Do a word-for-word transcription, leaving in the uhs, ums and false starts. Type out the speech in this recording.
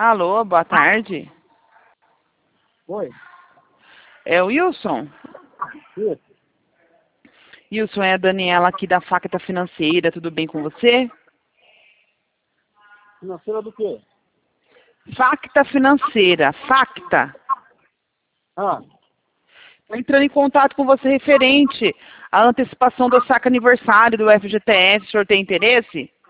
Alô, boa tarde. Oi. É o Wilson? Isso. Wilson, é a Daniela aqui da Facta Financeira, tudo bem com você? Financeira do quê? Facta Financeira, Facta. Ah, Estou entrando em contato com você referente à antecipação do saque aniversário do F G T S, o senhor tem interesse?